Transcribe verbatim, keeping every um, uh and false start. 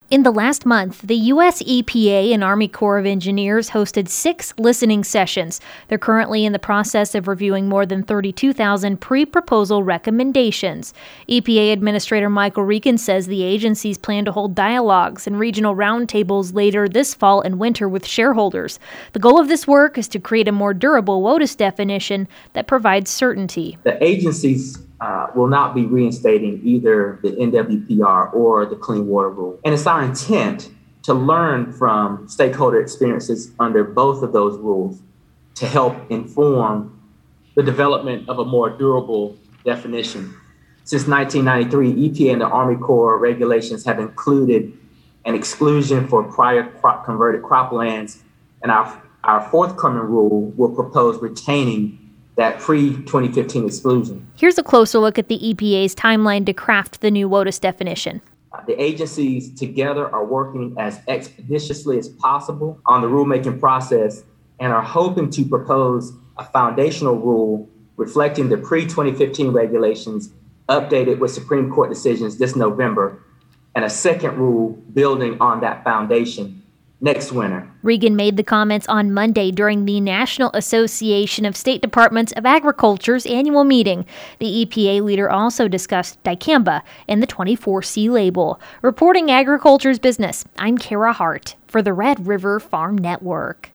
In the last month, the U S E P A and Army Corps of Engineers hosted six listening sessions. They're currently in the process of reviewing more than thirty-two thousand pre-proposal recommendations. E P A Administrator Michael Regan says the agencies plan to hold dialogues and regional roundtables later this fall and winter with shareholders. The goal of this work is to create a more durable WOTUS definition that provides certainty. The agencies Uh, will not be reinstating either the N W P R or the Clean Water Rule. And it's our intent to learn from stakeholder experiences under both of those rules to help inform the development of a more durable definition. Since nineteen ninety-three, E P A and the Army Corps regulations have included an exclusion for prior crop converted croplands, and our, our forthcoming rule will propose retaining that pre twenty fifteen exclusion. Here's a closer look at the E P A's timeline to craft the new WOTUS definition. Uh, the agencies together are working as expeditiously as possible on the rulemaking process and are hoping to propose a foundational rule reflecting the pre twenty fifteen regulations updated with Supreme Court decisions this November, and a second rule building on that foundation next winter. Regan made the comments on Monday during the National Association of State Departments of Agriculture's annual meeting. The E P A leader also discussed dicamba and the twenty-four C label. Reporting Agriculture's Business, I'm Kara Hart for the Red River Farm Network.